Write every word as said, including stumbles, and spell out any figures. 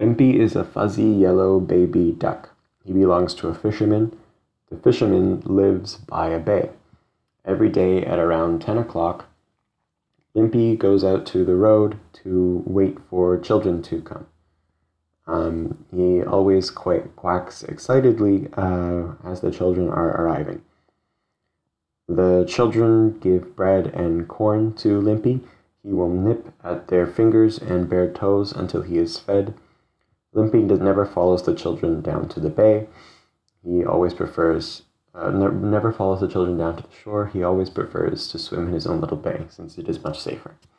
Limpy is a fuzzy yellow baby duck. He belongs to a fisherman. The fisherman lives by a bay. Every day at around ten o'clock, Limpy goes out to the road to wait for children to come. Um, he always quite quacks excitedly uh, as the children are arriving. The children give bread and corn to Limpy. He will nip at their fingers and bare toes until he is fed. Limpy does never follows the children down to the bay. He always prefers, uh, ne- never follows the children down to the shore. He always prefers to swim in his own little bay since it is much safer.